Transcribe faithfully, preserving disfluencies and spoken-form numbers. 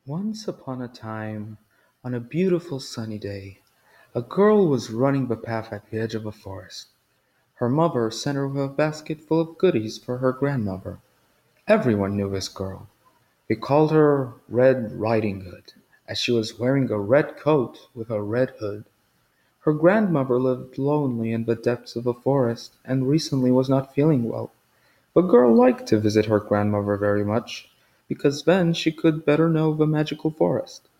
Once upon a time, on a beautiful sunny day, a girl was running the path at the edge of a forest. Her mother sent her with a basket full of goodies for her grandmother. Everyone knew this girl. They called her Red Riding Hood, as she was wearing a red coat with a red hood. Her grandmother lived lonely in the depths of the forest, and recently was not feeling well. The girl liked to visit her grandmother very much, because then she could better know the magical forest.